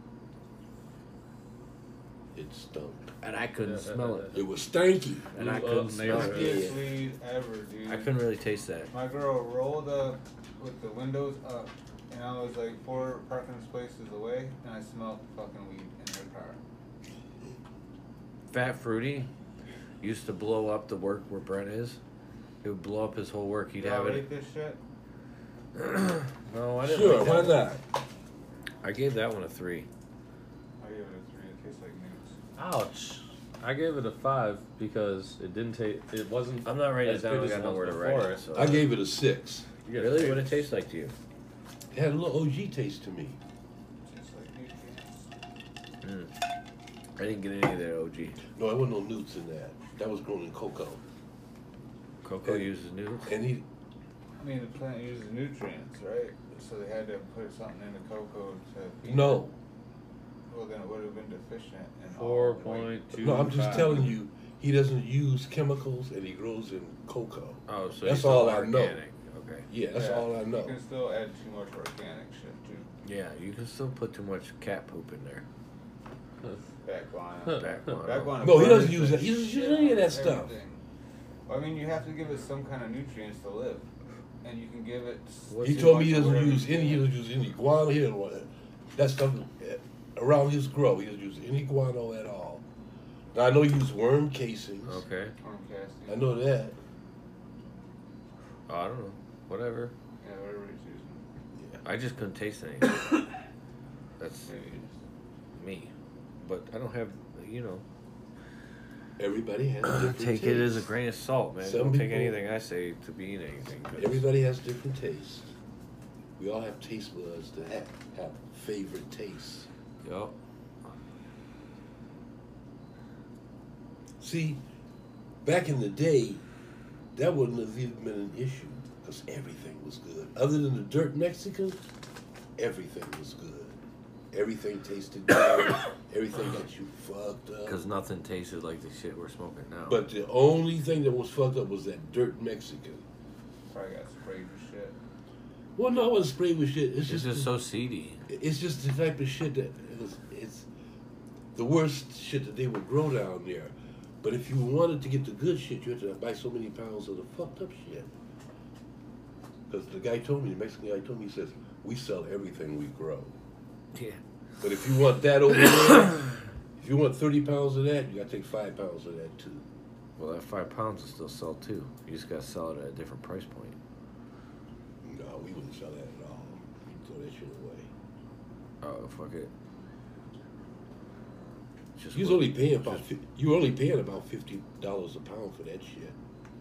It stunk. and I couldn't Yeah, smell yeah, it, It was stanky. and I Blew couldn't up smell neighborhoods. it. Stinkiest weed ever, dude. I couldn't really taste that. My girl rolled up with the windows up, and I was like four parking spaces away, and I smelled fucking weed in her car. Fat Fruity used to blow up the work where Brent is. It would blow up his whole work. He'd Y'all have it. rate this shit? No, I didn't. Sure, like why that. not? I gave that one a three. I give it a three. It tastes like newts. Ouch. I gave it a five because it didn't taste. It wasn't. I'm not writing as it down. good I as got the ones nowhere to before write it. it. So. I gave it a six. You gotta Really, taste what it tastes like to you? It had a little O G taste to me. Tastes like nutrients. Mm. I didn't get any of that O G. No, there wasn't no newts in that. That was grown in cocoa. Coco And- uses noodles. And he, I mean, the plant uses nutrients, right? So they had to put something in the cocoa to. feed no, it. Well, then it would have been deficient in Four all the weight. point two. no, I'm just telling you, he doesn't use chemicals and he grows in cocoa. Oh, so That's he's all all I know. organic. Okay. Yeah, that's Yeah, all I know. You can still add too much organic shit too. Yeah, you can still put too much cat poop in there. Back guano. Back guano. Back guano No, he doesn't burns use the that. He doesn't use shit any of out that stuff. everything. Well, I mean, you have to give it some kind of nutrients to live, and you can give it. What's He he told me he much of doesn't whatever use you any. He can. doesn't use any guano. He doesn't want that stuff uh, around his grow. He doesn't use any guano at all. Now I know he uses worm casings. Okay. Worm casting. I know that. Oh, I don't know. Whatever. Yeah, whatever he's using. I just couldn't taste anything. That's Maybe it's- me. But I don't have, you know. Everybody has different Take tastes. it as a grain of salt, man. Some don't take people- anything I say to mean anything. 'cause- Everybody has different tastes. We all have taste buds that have, have favorite tastes. Yup. See, back in the day, that wouldn't have even been an issue because everything was good. Other than the dirt Mexican, everything was good. Everything tasted good. Everything got you fucked up. Because nothing tasted like the shit we're smoking now. But the only thing that was fucked up was that dirt Mexican. Probably got sprayed with shit. Well, no, I wasn't sprayed with shit. It's, it's just, just so seedy. it's just the type of shit that is, it's the worst shit that they would grow down there. But if you wanted to get the good shit, you had to buy so many pounds of the fucked up shit. Because the guy told me, the Mexican guy told me, he says, we sell everything we grow. Yeah. But if you want that over there, if you want thirty pounds of that, you got to take five pounds of that too. Well, that five pounds will still sell too. You just got to sell it at a different price point. No, we wouldn't sell that at all. We'd throw that shit away. Oh, fuck it. Just You was what- only paying about fi- you were only paying about fifty dollars a pound for that shit.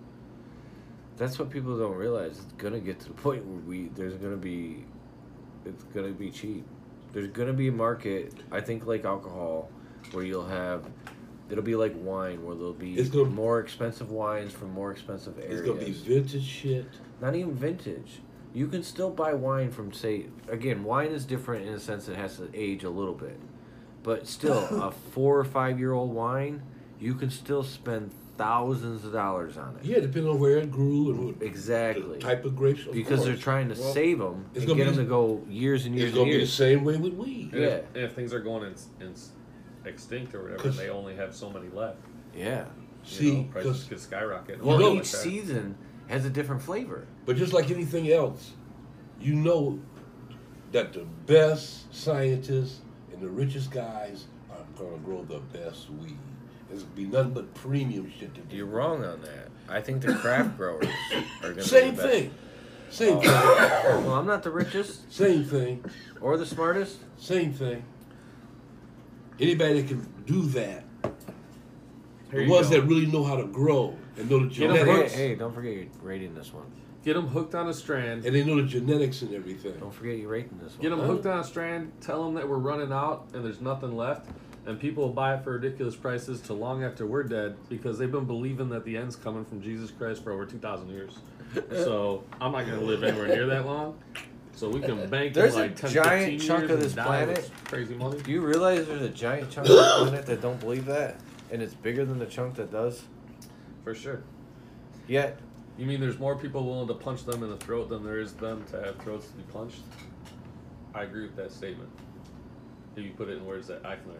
That's what people don't realize. It's gonna get to the point where we there's gonna be, it's gonna be cheap. There's gonna be a market. I think like alcohol, where you'll have, it'll be like wine, where there'll be It's gonna- more expensive wines from more expensive areas. It's gonna be vintage shit. Not even vintage. You can still buy wine from, say, again, wine is different in the sense that it has to age a little bit. But still, a four or five year old wine, you can still spend thousands of dollars on it. Yeah, depending on where it grew and what Exactly. the type of grapes. Of Because they're course. trying to Well, save them it's and gonna get be- them to go years and years It's and gonna be the years. same way with weed. And, if, Yeah. and if things are going in, in extinct or whatever, 'Cause- they only have so many left. Yeah. You See, know, prices 'cause- could skyrocket. and Well, stuff each like that. season has a different flavor. But just like anything else, you know that the best scientists and the richest guys are gonna grow the best weed. It's gonna be nothing but premium shit that they You're grow. wrong on that. I think the craft growers are going to Same be the best. thing. Same Oh. thing. Well, I'm not the richest Same thing. or the smartest. Same thing. Anybody that can do that, Here the you ones go. that really know how to grow and know the Get 'em Don't forget, genetics, hey, don't forget you're rating this one. Get them hooked on a strand. and they know the genetics and everything. Don't forget you're rating this one. Get them Huh? hooked on a strand. Tell them that we're running out and there's nothing left, and people will buy it for ridiculous prices till long after we're dead because they've been believing that the end's coming from Jesus Christ for over two thousand years. So I'm not gonna live anywhere near that long. So we can bank There's in a like ten, giant fifteen chunk years of and this die planet. with crazy money. Do you realize there's a giant chunk of the planet that don't believe that? And it's bigger than the chunk that does? For sure. Yet, You mean there's more people willing to punch them in the throat than there is them to have throats to be punched? I agree with that statement. If you put it in words that I can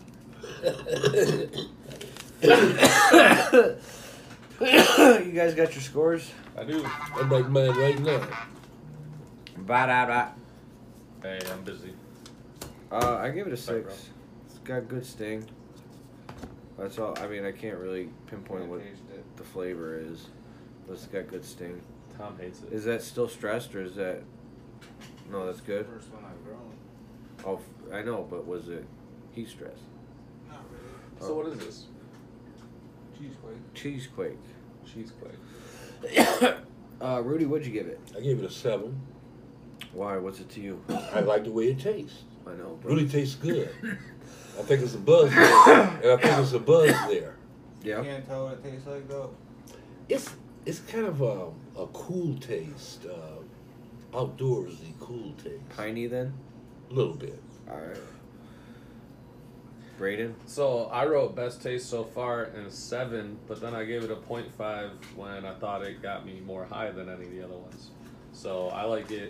understand. you guys got your scores? I do. I'm writing mine right now. Ba-da-da. Hey, I'm busy. Uh, I give it a Sorry, bro. six. It's got good sting. That's all. I mean, I can't really pinpoint Can't what taste it. the flavor is, but it's got good sting. Tom hates it. Is that still stressed or is that? No, that's good. First one I've grown. Oh, f- I know, but was it heat stress? Not really. So what is this? Cheesequake. Cheesequake. Cheesequake. uh, Rudy, what'd you give it? I gave it a seven. Why? What's it to you? I like the way it tastes. I know. It But really tastes good. I think it's a buzz there. And I think it's a buzz there. yeah. You can't tell what it tastes like though. It's it's kind of a, a cool taste. Uh, outdoorsy cool taste. Piney then. A little bit. All right. Braden. So I wrote best taste so far in seven, but then I gave it a point five when I thought it got me more high than any of the other ones. So I like it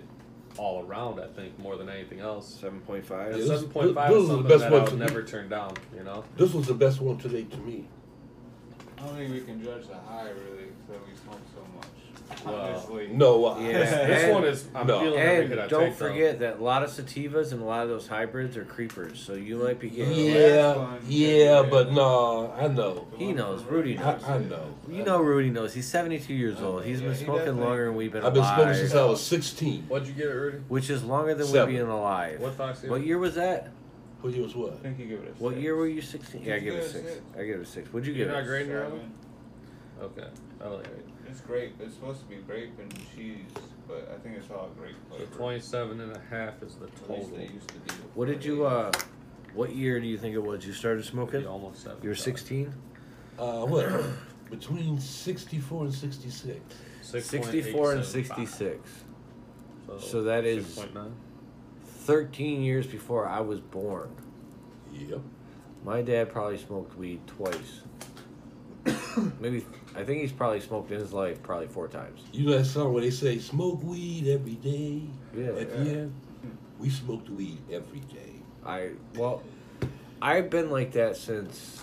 all around. I think more than anything else. Seven point five. Yeah, Seven point five those is are the something best that ones I to would me. never turn down. You know. This was the best one today to me. I don't think we can judge the high really, because we smoke so much. Well, Honestly. No, uh, Yeah. This, this And- one is. I'm no. feeling every And hit I don't take, though. forget that a lot of sativas and a lot of those hybrids are creepers, so you might be getting. yeah, one. yeah, but no, I know. He knows. Rudy I, knows. I know. You know Rudy knows. He's seventy-two years old. He's Yeah, been he smoking definitely- longer than we've been I've been alive. smoking since I was sixteen. What'd you give it, Rudy? Which is longer than Seven. we've been alive. What Fox? What year was that? What year was what? I think you give it a What six. year were you sixteen? Yeah, I Did give you it a give it a six. six? I give it a six. What'd you You're give not it? grading your own? Seven. Okay. I like it. It's grape. It's supposed to be grape and cheese, but I think it's all grape So flavor. twenty-seven and a half is the At least total. they used to be. What did you? uh What year do you think it was you started It'd smoking? be almost seven. You were sixteen. Uh, what? Between sixty-four and sixty-six. Sixty-four and sixty-six. So that is- six point nine. Thirteen years before I was born. Yep. My dad probably smoked weed twice. Maybe I think he's probably smoked in his life probably four times. You know that song where they say smoke weed every day? Yeah. At the end, we smoked weed every day. I well, I've been like that since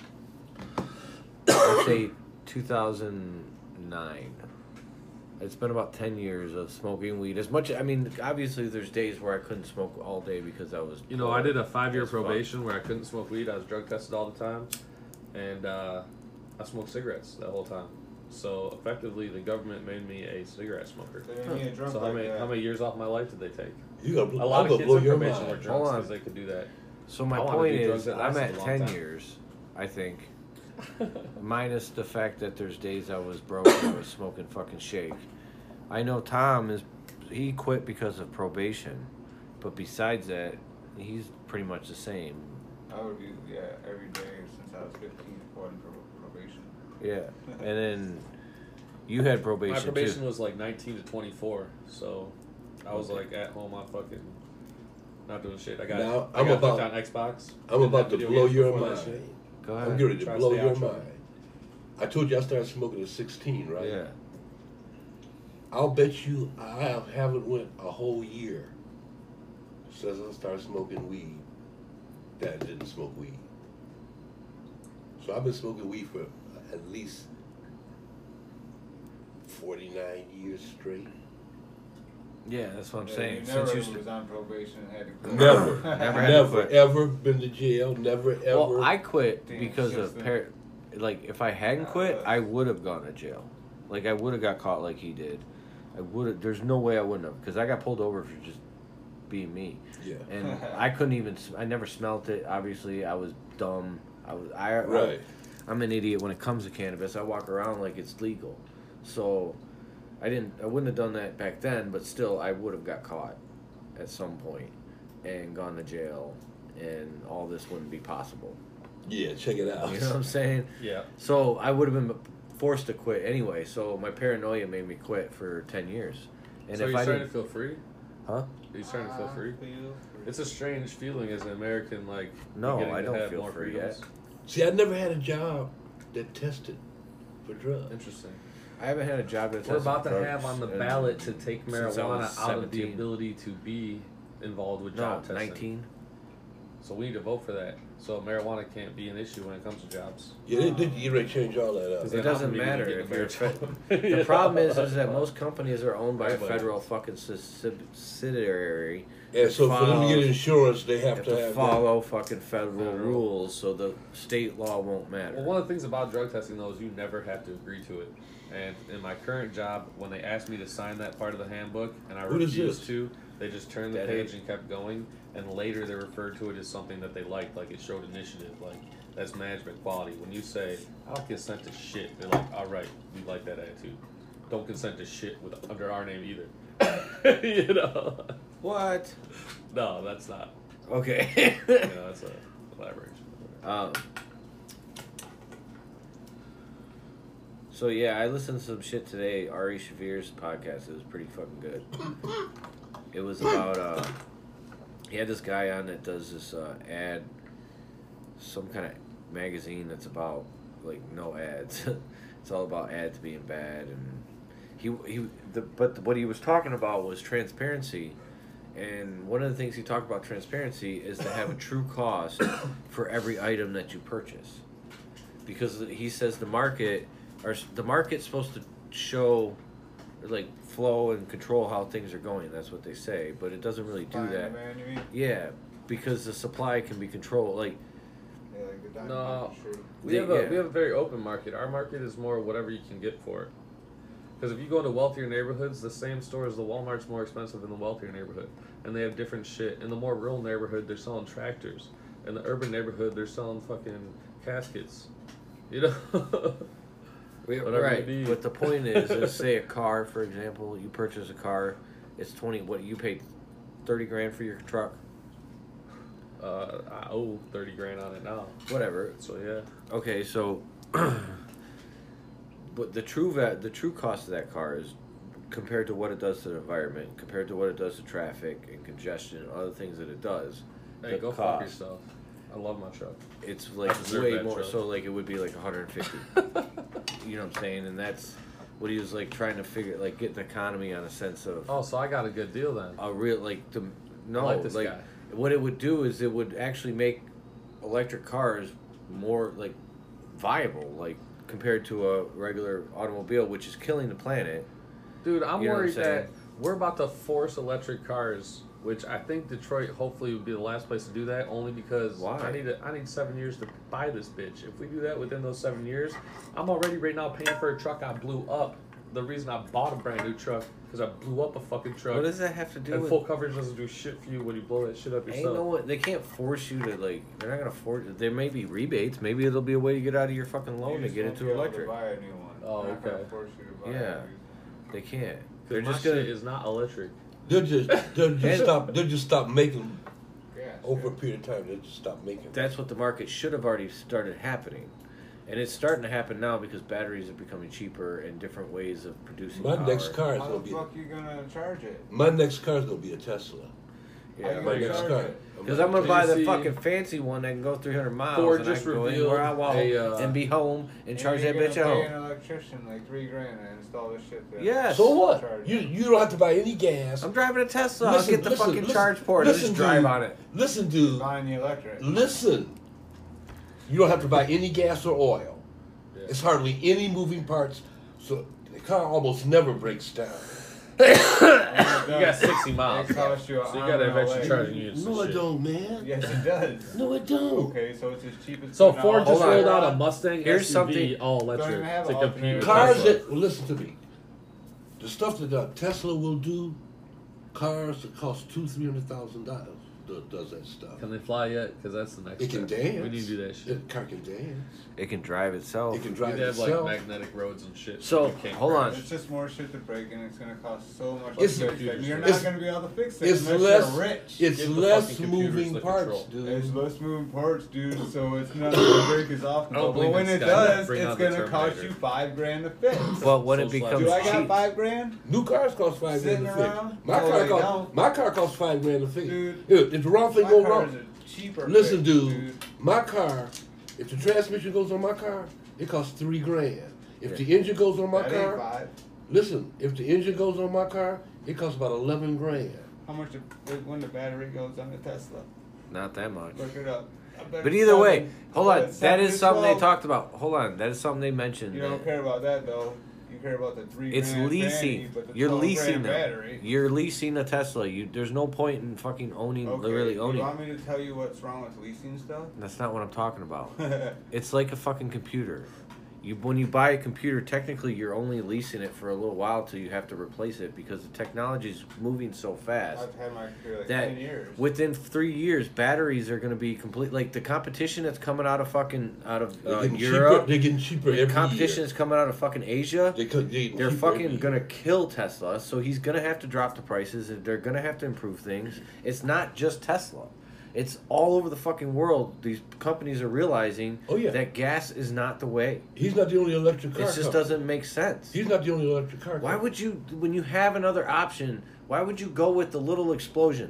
I'd say two thousand nine. It's been about ten years of smoking weed. As much, I mean, obviously there's days where I couldn't smoke all day because I was. You know, I did a five-year as fuck. probation where I couldn't smoke weed. I was drug tested all the time, and uh, I smoked cigarettes that whole time. So effectively, the government made me a cigarette smoker. They made me a drunk So how like many that. how many years off my life did they take? You gotta, A lot I'm of gonna kids blow on your probation were mind. drunks Hold on. because they could do that. So my I wanna point do drugs is, that I'm lasted at a long ten time. years, I think, minus the fact that there's days I was broke and I was smoking fucking shake. I know Tom is, he quit because of probation, but besides that, he's pretty much the same. I would be, yeah, every day since I was fifteen, according to probation. Yeah, and then you had probation, My probation too. was like nineteen to twenty-four, so I was Okay. like at home on fucking not doing shit. I got Now, I I'm got about- hooked on Xbox. I'm Didn't about have to video blow games your before that mind. shit. Go I'm ahead. getting ready to Try to blow stay your out trouble. mind. I told you I started smoking at sixteen, right? Yeah. I'll bet you I haven't went a whole year since I started smoking weed that I didn't smoke weed. So I've been smoking weed for at least forty-nine years straight. Yeah, that's what I'm Yeah, saying. You Since never you was on probation and had to quit. Never, Never had to never, quit. ever been to jail. Never, ever. Well, I quit Damn, because since of then. par- like if I hadn't Uh, quit, I would have gone to jail. Like I would have got caught like he did. I would have. There's no way I wouldn't have because I got pulled over for just being me, yeah. and I couldn't even. s- I never smelt it. Obviously, I was dumb. I was. I, Right. I I'm an idiot when it comes to cannabis. I walk around like it's legal, so I didn't. I wouldn't have done that back then, but still, I would have got caught at some point and gone to jail, and all this wouldn't be possible. Yeah, check it out. You know what I'm saying? Yeah. So I would have been forced to quit anyway. So my paranoia made me quit for ten years. And so if are you I starting didn't, to feel free? huh? Are you starting to feel Ah, free? feel free. It's a strange feeling as an American, like No, beginning I to don't have feel more free freedoms. yet. See, I never had a job that tested for drugs. Interesting. I haven't had a job that We're tested about to drugs have on the in- ballot to take since I was marijuana out of the seventeen. ability to be involved with No, job testing. nineteen. So we need to vote for that. So marijuana can't be an issue when it comes to jobs. Yeah, they did get ready to change all that up. Because It then doesn't I'm gonna be matter getting if you're a marijuana. fe- You The problem is, know? is that most companies are owned by a Right, but- federal fucking sus- subsidiary. And so for them to get follows- insurance, they have Have to to have that. follow fucking federal Federal. rules, so the state law won't matter. Well, one of the things about drug testing, though, is you never have to agree to it. And in my current job, when they asked me to sign that part of the handbook, and I What is refused this? to, they just turned the Dead page end. and kept going. And later, they referred to it as something that they liked, like it showed initiative, like that's management quality. When you say, "I don't consent to shit," they're like, "All right, we like that attitude. Don't consent to shit with under our name either." You know? What? No, that's not. Okay. You know, that's a collaboration. um. So yeah, I listened to some shit today. Ari Shavir's podcast. It was pretty fucking good. It was about uh, he had this guy on that does this uh, ad, some kind of magazine that's about like no ads. It's all about ads being bad, and he he. The, but the, what he was talking about was transparency, and one of the things he talked about transparency is to have a true cost for every item that you purchase, because he says the market or the market's supposed to show, like, flow and control how things are going. That's what they say, but it doesn't really do Fine, that. man, you mean? Yeah, because the supply can be controlled. Like, Yeah, like the diamond No. market, sure. We Yeah, have a yeah. we have a very open market. Our market is more whatever you can get for it. Because if you go into wealthier neighborhoods, the same store as the Walmart's more expensive in the wealthier neighborhood, and they have different shit. In the more rural neighborhood, they're selling tractors. In the urban neighborhood, they're selling fucking caskets. You know. we- Whatever right. it be. But the point is, is, say a car, for example, you purchase a car, it's twenty. What you paid, thirty grand for your truck, Uh, I owe thirty grand on it now. whatever. So yeah. Okay, so, but the true va- the true cost of that car is compared to what it does to the environment, compared to what it does to traffic and congestion, and other things that it does. Hey, the go cost, fuck yourself. I love my truck. It's like deserve way that more. truck. So like it would be like one hundred fifty. You know what I'm saying? And that's what he was like trying to figure, like get the economy on a sense of Oh, so I got a good deal then. a real like the no I like this like guy. what it would do is it would actually make electric cars more like viable, like compared to a regular automobile, which is killing the planet. Dude, I'm You know what I'm worried saying? that we're about to force electric cars, which I think Detroit hopefully would be the last place to do that, only because Why? I need a, I need seven years to buy this bitch. If we do that within those seven years, I'm already right now paying for a truck I blew up. The reason I bought a brand new truck because I blew up a fucking truck. What does that have to do and with? full coverage doesn't do shit for you when you blow that shit up Ain't yourself. no one, they can't force you to like. They're not gonna force. There may be rebates. Maybe it'll be a way to get out of your fucking You loan to just get won't into be able electric. To buy a new one. Oh, They're not gonna okay. force you to buy Yeah. a used one. They can't. 'Cause They're my just gonna. shit is not electric. They'll just they'll just And- stop they'll just stop making Yeah, over a sure. period of time. They'll just stop making. That's what the market should have already started happening, and it's starting to happen now because batteries are becoming cheaper and different ways of producing My power. next car is How gonna the be fuck you gonna charge it? my next car is gonna be a Tesla. How Yeah, you My gonna next charge car. it? because I'm gonna Did buy you the see- fucking fancy one that can go three hundred miles, Ford and I just can go revealed anywhere I want a, uh, and be home and charge you're that bitch at gonna pay home. an electrician like three grand to install this shit there. Yes. So what? Charge You it. you don't have to buy any gas. I'm driving a Tesla. Listen, I'll get the listen, fucking listen, charge port and listen, just drive dude. on it. Listen, dude. Buying the electric. Listen. You don't have to buy any gas or oil. Yeah. It's hardly any moving parts, so the car almost never breaks down. You got sixty miles. It costs you a So you arm gotta and a eventually leg. charge units. No, and I shit. don't, man. Yes, it does. No, I don't. Okay, so it's as cheap as. So putting Ford out just Hold on. rolled out a Mustang Here's S U V something- all Don't electric even have to an compete with alternative. Cars Tesla. that well, listen to me. The stuff that uh, Tesla will do, cars that cost two, three hundred thousand dollars does that stuff. Can they fly yet? Because that's the next It can step. dance. We need to do that shit. The car can dance. It can drive itself. It can We drive need to have like itself. magnetic roads and shit. So, you can't hold crash. on. It's just more shit to break, and it's gonna cost so much It's- to fix it. You're it's- not gonna be able to fix it It's unless less. you're rich. It's Give the less fucking computers moving the parts, control. dude. There's less moving parts, dude, so it's not gonna break as often. I don't But believe when in it Skynet. does, Bring it's out the gonna cost Terminator. you five grand to fix. Well, when So it becomes Do I got cheap, five grand? New cars cost five Sitting grand to fix. around? My No, car they cost don't. my car costs five grand to fix. Dude. If if the wrong thing My go cars wrong, are cheaper. listen, fixed, dude, my car, if the transmission goes on my car, it costs three grand. If the engine goes on my That ain't car, five. listen, if the engine goes on my car, it costs about eleven grand. How much it- when the battery goes on the Tesla? not that much. Look it up. I bet But it's either way, seven. hold I on. bet That seven is to something they twelve. talked about. Hold on. That is something they mentioned. You that don't care about that though. You care about the three. It's grand leasing. vanity, but the You're twelve leasing grand them. battery. You're leasing a Tesla. You there's no point in fucking owning, Okay. really You owning. want me to tell you what's wrong with leasing stuff? That's not what I'm talking about. It's like a fucking computer. You when you buy a computer, technically you're only leasing it for a little while till you have to replace it because the technology's moving so fast. I've had my computer like That ten years. within three years, batteries are going to be complete. Like the competition that's coming out of fucking out of They're uh, getting Europe, cheaper. They're getting cheaper the every competition year. that's coming out of fucking Asia. They could, they They're cheaper every fucking year. gonna kill Tesla, so he's gonna have to drop the prices, and they're gonna have to improve things. It's not just Tesla; it's all over the fucking world. These companies are realizing Oh, yeah. that gas is not the way. He's not the only electric car. It just company. doesn't make sense. He's not the only electric car. Why company. would you, when you have another option? Why would you go with the little explosions?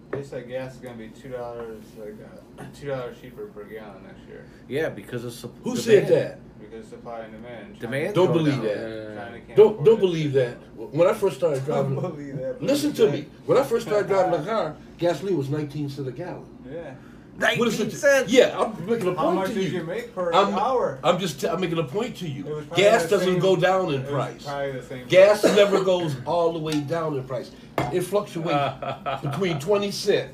They said gas is gonna be two dollars, like uh, two dollars cheaper per gallon next year Yeah, because of sup- Who demand. said that? because supply and demand. Demand? Don't going believe down. that. China can't Don't afford don't it. believe that. When I first started Don't driving, believe that. listen to me. When I first started driving a car, gasoline was nineteen cents a gallon. Yeah. What is nineteen it? cents. Yeah, I'm making a How point much to did you. you make per I'm, hour? I'm just t- I'm making a point to It you. was probably Gas the doesn't same- go down in it was price. Probably the same. Gas never goes all the way down in price. It fluctuates between twenty cent.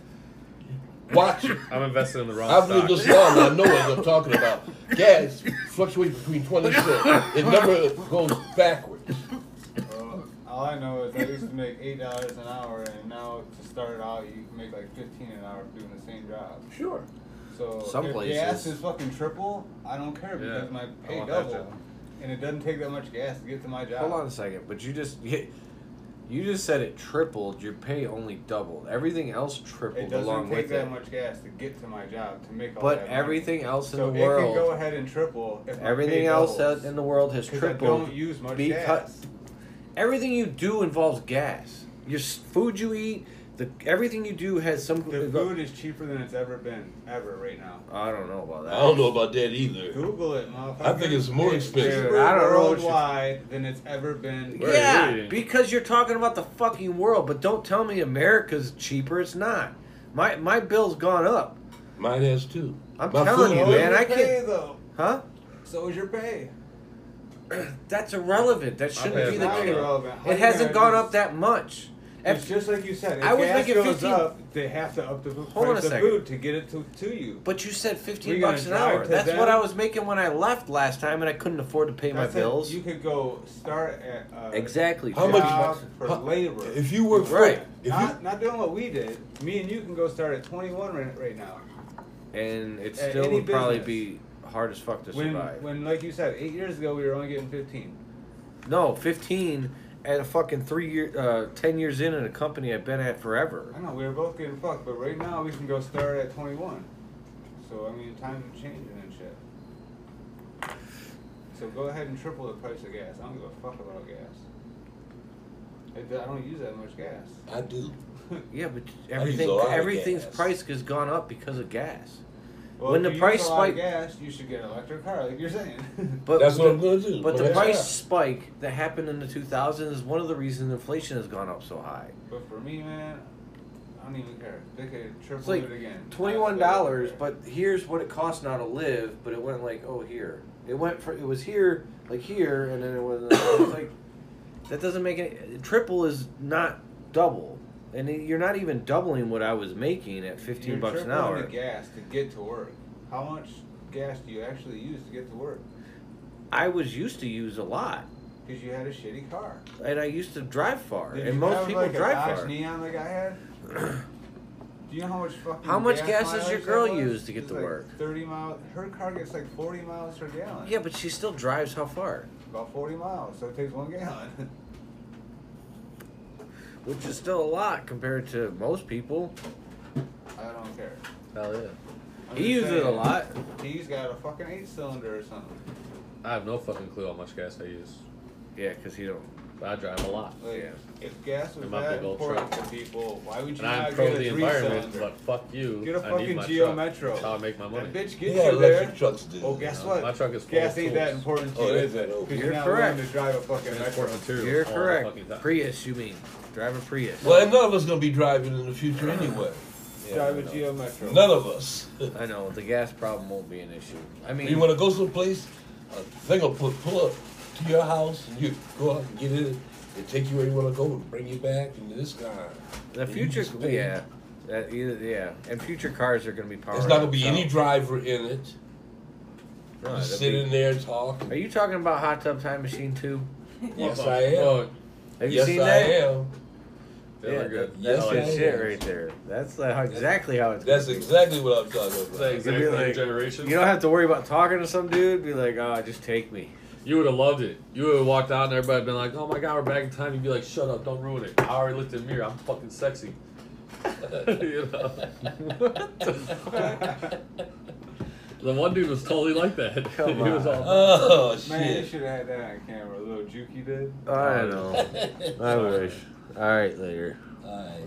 Watch it. I'm invested in the wrong I've stock. lived this long. I know what I'm talking about. Gas fluctuates between twenty cent. It never goes backwards. Well, all I know is I used to make eight dollars an hour, and now to start out, you can make like fifteen an hour doing the same job. Sure. So Some if places- gas is fucking triple, I don't care Yeah, because my I pay want that double, job. and it doesn't take that much gas to get to my job. Hold on a second, but you just you, you just said it tripled. Your pay only doubled. Everything else tripled It doesn't along take with that it. much gas to get to my job to make all But that money. everything else in so the it can world, go ahead and triple. If my everything pay else doubles, out in the world has 'cause tripled. I don't use much because gas. everything you do involves gas. Your s- food you eat, the everything you do has some. The food is cheaper than it's ever been, ever right now. I don't know about that. I don't know about that either. Google it, motherfucker. I think it's more expensive. cheaper I don't know what you- worldwide than it's ever been. Where are you Yeah, eating? because you're talking about the fucking world, but don't tell me America's cheaper. It's not. My my bill's gone up. Mine has too. I'm My telling food you, So is man. your I pay, can't. though. Huh? So is your pay. That's irrelevant. That My shouldn't pay be is the not case. irrelevant. How It you hasn't gonna gone just- up that much. It's If- just like you said. If I was gas making goes fifteen up, they have to up the Hold on a price of second. food to get it to, to you. But you said fifteen We're gonna bucks an drive hour. to That's them. what I was making when I left last time, and I couldn't afford to pay my That's it. bills. You could go start at uh, Exactly. How job much- for how- labor. If you work for Right. if not, you, not doing what we did. Me and you can go start at twenty-one right, right now. And it At still any would probably business. be hard as fuck to When, survive. when, like you said, eight years ago we were only getting fifteen. No, fifteen at a fucking three year, uh, ten years in in a company I've been at forever. I know we were both getting fucked, but right now we can go start at twenty-one. So I mean, time changing and shit. So go ahead and triple the price of gas. I don't give a fuck about gas. I, I don't use that much gas. I do. Yeah, but a everything, lot of everything's gas. price has gone up because of gas. Well, When if the you price use a lot of spike- gas, you should get an electric car, like you're saying. But That's the, what I'm gonna do. But the That's price right. spike that happened in the two thousands is one of the reasons inflation has gone up so high. But for me, man, I don't even care. They could triple It's like it again. twenty-one I dollars, still don't but here's what it costs now to live. But it went like, oh, here. It went for it was here, like here, and then it was, it was like that doesn't make any. Triple is not double, and it- you're not even doubling what I was making at care. fifteen You're bucks an tripling hour. the gas to get to work. How much gas do you actually use to get to work? I was used to use a lot, Because you had a shitty car. and I used to drive far, Did and you most have, people like, drive a Dodge far. Neon like I had? Do you know how much fucking How much gas gas does mileage your that girl was? use to get It's to like work? Thirty miles. Her car gets like forty miles per gallon. Yeah, but she still drives how far? About forty miles, so it takes one gallon. Which is still a lot compared to most people. I don't care. Hell yeah. I'm He just uses it a saying, lot. He's got a fucking eight cylinder or something. I have no fucking clue how much gas I use. Yeah, because he don't. But I drive a lot. Like, Yeah. if gas was In my that big old important truck. to people, why would you And not I'm pro get a the three environment, cylinder? but fuck you. Get a I fucking need my Geo truck. Metro. That's how I make my money. That bitch gets Yeah, you there. electric trucks do. Oh, guess No, what? my truck is full gas of ain't that tools. important to Oh, you, that's is it? not okay. Because You're you're not correct. willing to drive a fucking Transport Metro. materials You're all the correct. fucking time. Prius, you mean? Drive a Prius. Well, and none of us gonna be driving in the future anyway. Yeah, Drive I a know. Geo Metro. None of us. I know the gas problem won't be an issue. I mean, You want to go someplace, a thing will pull, pull up to your house, and you go out and get in it. They take you where you want to go and bring you back, and this guy. the and you future, just pay. yeah, that either, yeah, and future cars are going to be powered. There's not gonna be themselves. any driver in it. No, Just that'd sit be- in there and talk. Are you talking about Hot Tub Time Machine two? Yes, What the I am. fuck? Have you yes, seen I that? am. They Yeah, look good. that- Yes, that's I the shit am. right there. That's uh, exactly how it's. That's gonna be. exactly what I'm talking It's about. the exact You'd be same like- generation. You don't have to worry about talking to some dude. Be like, oh, just take me. You would have loved it. You would have walked out and everybody been like, "Oh my god, we're back in time." You'd be like, "Shut up, don't ruin it." I already looked in the mirror. I'm fucking sexy. You know? What the fuck? The one dude was totally like that. Come He was on. all, Oh Man, you shit! should have had that on camera. A little Jukey did. I know. I wish. All right, later. Alright.